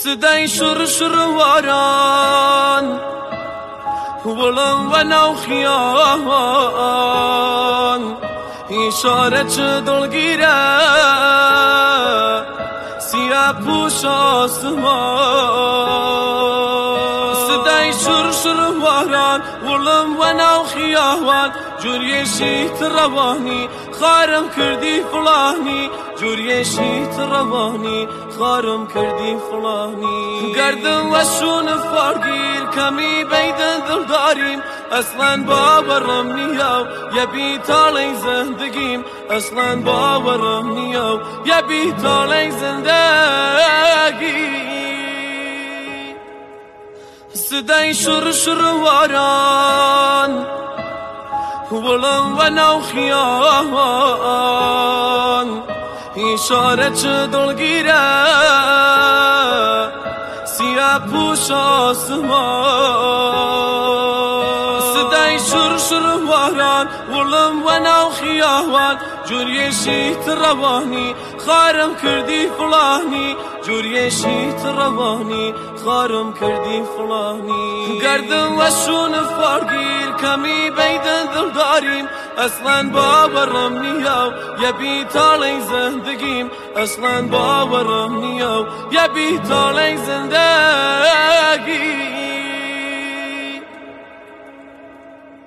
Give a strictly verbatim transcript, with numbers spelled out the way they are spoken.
صدای شرشرواران ولم و نو خیان اشاره چه دلگیره سیاه پوش آسمان صدای شرشرواران ولم و نو خیان جوریشیت روانی خارم کردی فلانی جوریشیت روانی خارم کردی فلانی گردم و شون فارگیر کمی بیدن دل داریم اصلا باورم نیاو یا بیتالی زندگیم اصلا باورم نیاو یا بیتالی زندگی صدای شرشرواران ولم و نو خیان اشاره چه دلگیره سیاه پوش آسمان صدای شرشرواران ولم و نو خیان جوریشیت روانی خارم کردی فلانی جوریشیت روانی خارم کردی فلانی گردم و شون فارگیر کمی بیدن دل داریم اصلا باورم نیاو یا بیتالی زندگیم اصلا باورم نیاو یا بیتالی زندگی